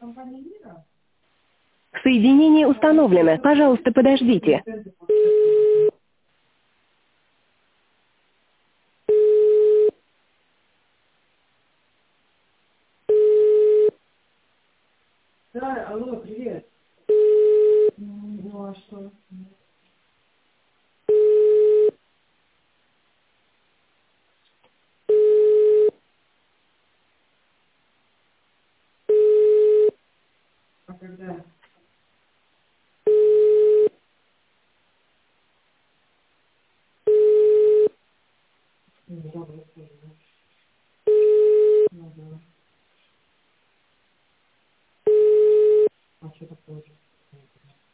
Соединение установлено. Пожалуйста, подождите. Да, алло, привет. Ну, а что? А когда? Ну, добрый тоже. Ну, да. А что такое?